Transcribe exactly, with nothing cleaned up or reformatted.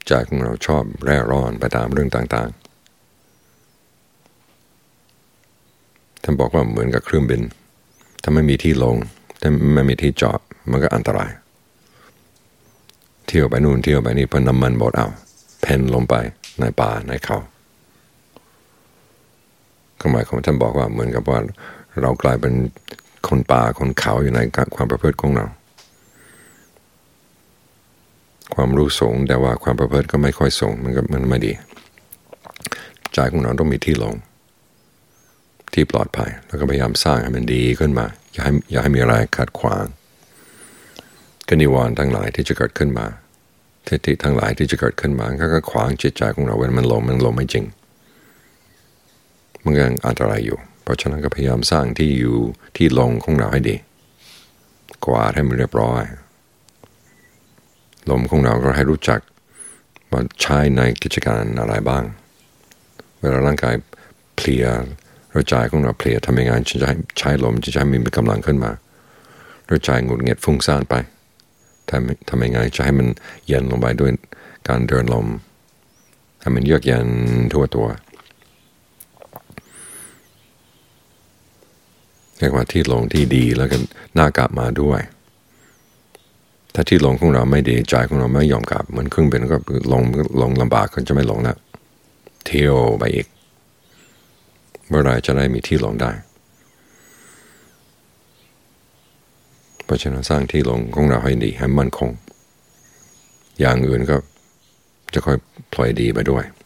ใจของเราชอบแร่ร่อนไปตามเรื่องต่างๆท่านบอกว่าเหมือนกับเครื่องบินถ้าไม่มีที่ลงถ้าไม่มีที่จอดมันก็อันตรายเที่ยวไปนู่นเที่ยวไปนี่พอน้ำมันหมดเอาแผ่นลงไปในป่าในเขาหมายของท่านบอกว่าเหมือนกับว่าเรากลายเป็นคนป่าคนเขาอยู่ในความประพฤติของเราความรู้สูงแต่ว่าความประพฤติก็ไม่ค่อยสูงมันก็มันไม่ดีใจของเราต้องมีที่ลงที่ปลอดภัยแล้วก็พยายามสร้างให้มันดีขึ้นมาอย่าให้อย่าให้มีอะไรขัดขวางก็นิวรณ์ทั้งหลายที่จะเกิดขึ้นมาทิฏฐิทั้งหลายที่จะเกิดขึ้นมาก็ขวางจิตใจของเราเวลามันลงมันลงไม่จริงมันยังอันตรายอยู่เพราะฉะนั้นก็พยายามสร้างที่อยู่ที่ลงของเราให้ดีกวาดให้มันเรียบร้อยลมของเราก็ให้รู้จักว่าใช้ในกิจการอะไรบ้างเวลาร่างกายเพลียหัวใจของเราเพลียทำยังไงจะให้ใช้ลมจะให้มีกำลังขึ้นมาหัวใจหงุดหงิดฟุ้งซ่านไปทำทำยังไงจะให้มันเย็นลงไปด้วยการเดินลมให้มันเยือกเย็นทั่วตัวเรียกว่าที่ลงที่ดีแล้วก็น่ากลับมาด้วยถ้าที่ลงของเราไม่ดีใจของเราไม่ยอมกลับเหมือนเครื่องบินก็ลงลงลำบากก็จะไม่ลงแล้วเที่ยวไปอีกเมื่อไรจะได้มีที่ลงได้เพราะฉะนั้นสร้างที่ลงของเราให้ดีให้มั่นคงอย่างอื่นก็จะค่อยพลอยดีไปด้วย